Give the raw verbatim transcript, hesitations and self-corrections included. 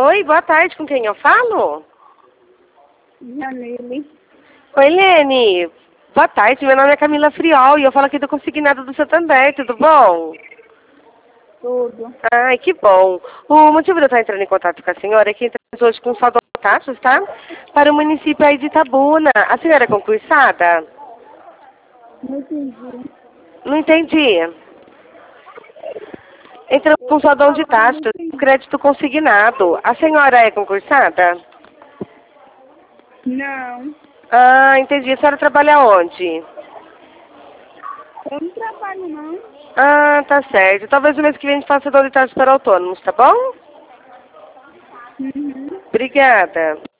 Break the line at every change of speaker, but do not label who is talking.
Oi, boa tarde, com quem eu falo?
Janine.
Oi, Lene. Boa tarde, meu nome é Camila Friol e eu falo aqui do Consignado do Santander, tudo bom?
Tudo.
Ai, que bom. O motivo de eu estar entrando em contato com a senhora é que entramos hoje com saldo taxas, tá? Para o município aí de Itabuna. A senhora é concursada?
Não entendi.
Não entendi. Entramos com saldão de
Falando, não
taxas,
entendi.
crédito consignado. A senhora é concursada?
Não.
Ah, entendi. A senhora trabalha onde?
Eu não trabalho, não.
Ah, tá certo. Talvez o mês que vem a gente faça saldão de taxas para autônomos, tá bom?
Uhum.
Obrigada.